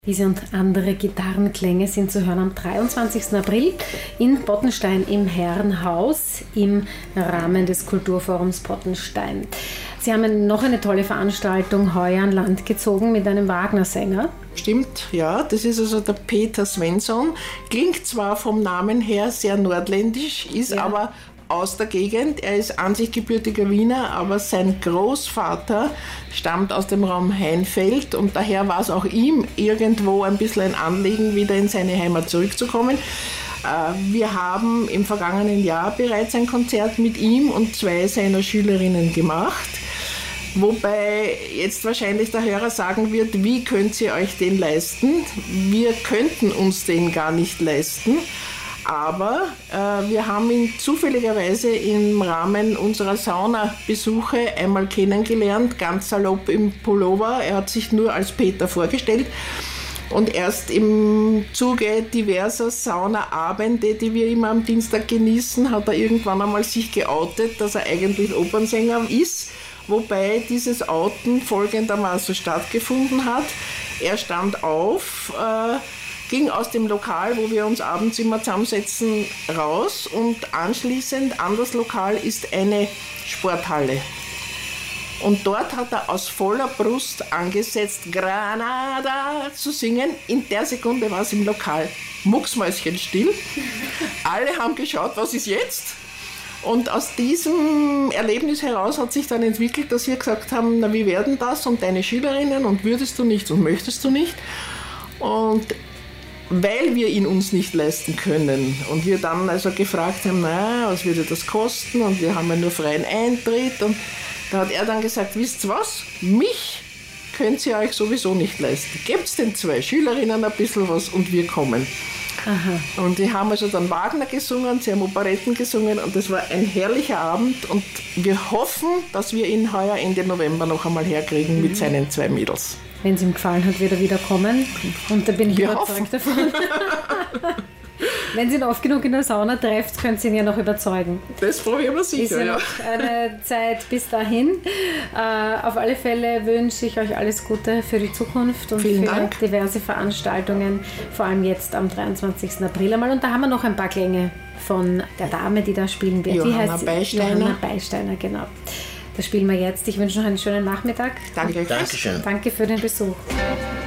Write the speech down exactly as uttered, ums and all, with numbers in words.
Diese und andere Gitarrenklänge sind zu hören am dreiundzwanzigsten April in Pottenstein im Herrenhaus im Rahmen des Kulturforums Pottenstein. Sie haben noch eine tolle Veranstaltung heuer an Land gezogen mit einem Wagner-Sänger. Stimmt, ja, das ist also der Peter Svensson. Klingt zwar vom Namen her sehr nordländisch, ist ja. aber aus der Gegend. Er ist an sich gebürtiger Wiener, aber sein Großvater stammt aus dem Raum Heinfeld und daher war es auch ihm irgendwo ein bisschen ein Anliegen, wieder in seine Heimat zurückzukommen. Wir haben im vergangenen Jahr bereits ein Konzert mit ihm und zwei seiner Schülerinnen gemacht. Wobei jetzt wahrscheinlich der Hörer sagen wird, wie könnt ihr euch den leisten? Wir könnten uns den gar nicht leisten. Aber äh, wir haben ihn zufälligerweise im Rahmen unserer Saunabesuche einmal kennengelernt, ganz salopp im Pullover. Er hat sich nur als Peter vorgestellt. Und erst im Zuge diverser Saunaabende, die wir immer am Dienstag genießen, hat er irgendwann einmal sich geoutet, dass er eigentlich Opernsänger ist. Wobei dieses Outen folgendermaßen stattgefunden hat. Er stand auf, äh, ging aus dem Lokal, wo wir uns abends immer zusammensetzen, raus und anschließend an das Lokal ist eine Sporthalle. Und dort hat er aus voller Brust angesetzt, Granada zu singen. In der Sekunde war es im Lokal mucksmäuschenstill. Alle haben geschaut, was ist jetzt? Und aus diesem Erlebnis heraus hat sich dann entwickelt, dass wir gesagt haben, na wie werden das und deine Schülerinnen und würdest du nicht und möchtest du nicht? Und weil wir ihn uns nicht leisten können und wir dann also gefragt haben, na, was würde das kosten und wir haben ja nur freien Eintritt und da hat er dann gesagt, wisst ihr was, mich könnt ihr euch sowieso nicht leisten. Gebt den zwei Schülerinnen ein bisschen was und wir kommen. Aha. Und die haben also dann Wagner gesungen, sie haben Operetten gesungen und das war ein herrlicher Abend und wir hoffen, dass wir ihn heuer Ende November noch einmal herkriegen mhm. mit seinen zwei Mädels. Wenn es ihm gefallen hat, wird er wieder kommen und da bin ich wir überzeugt hoffen. davon. Wenn Sie ihn oft genug in der Sauna trefft, können Sie ihn ja noch überzeugen. Das probieren wir sicher. Ist ja, ja noch eine Zeit bis dahin. Äh, auf alle Fälle wünsche ich euch alles Gute für die Zukunft und Vielen für Dank. diverse Veranstaltungen, vor allem jetzt am dreiundzwanzigsten April einmal. Und da haben wir noch ein paar Klänge von der Dame, die da spielen wird. Johanna Wie heißt sie? Beisteiner. Johanna Beisteiner, genau. Das spielen wir jetzt. Ich wünsche noch einen schönen Nachmittag. Danke. Dankeschön. Danke für den Besuch.